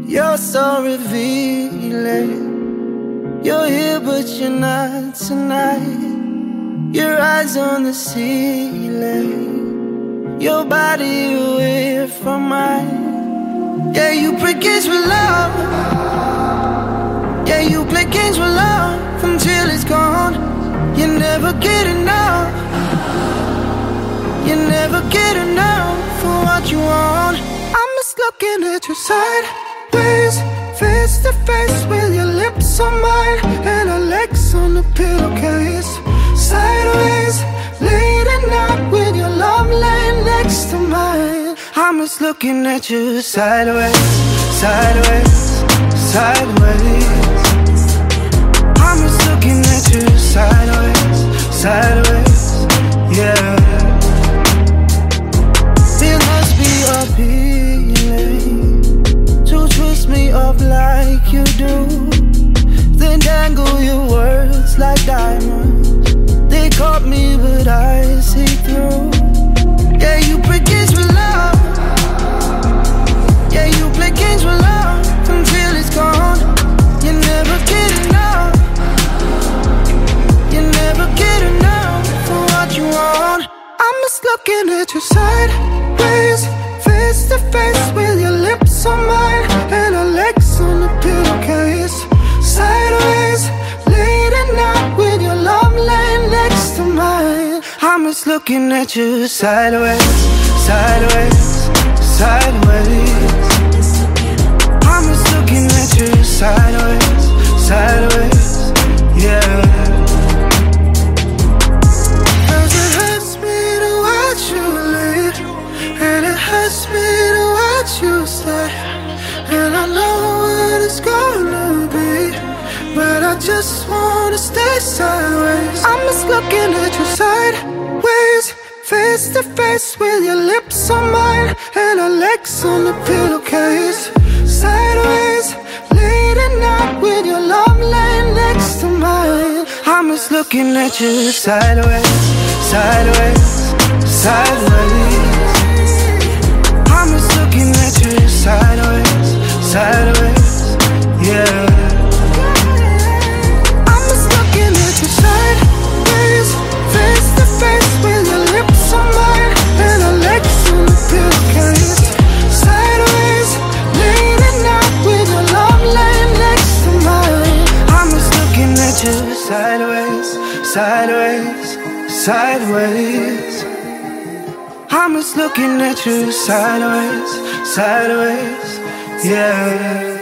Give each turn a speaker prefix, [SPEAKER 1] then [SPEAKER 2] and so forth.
[SPEAKER 1] You're so revealing. You're here but you're not tonight. Your eyes on the ceiling, your body away from mine. Yeah, you play games with love. Yeah, you play games with love until it's gone. You never get enough. You never get enough for what you want. I'm just looking at you sideways, face to face with your lips on mine and our legs on the pillowcase. Sideways, late at night with your love laying next to mine. I'm just looking at you sideways, sideways, sideways. I'm just looking at you sideways, sideways, yeah. It must be appealing to twist me up like you do, then dangle your words like diamonds. They caught me but I see through. Yeah, you play games with love. Yeah, you play games with love until it's gone. You never get enough. You never get enough for what you want. I'm just looking at you sideways, face to face with your lips on mine and our legs on the pillowcase. Sideways, late at night with your love laying next to mine. I'm just looking at you sideways, sideways, sideways. I'm just looking at you sideways, sideways, yeah. Cause it hurts me to watch you leave, and it hurts me to watch you stay. And I know what it's gonna be, but I just wanna stay sideways. I'm just looking at you sideways, face to face with your lips on mine and our legs on the pillowcase. Sideways, late at night with your love laying next to mine. I'm just looking at you sideways, sideways, sideways. I'm just looking at you sideways, sideways, yeah. I'm just looking at you sideways, face to face with your lips on mine and our legs on the pillowcase. Sideways, late at night with your love laying next to mine. I'm just looking at you sideways, sideways, sideways. I'm just looking at you sideways, sideways, yeah.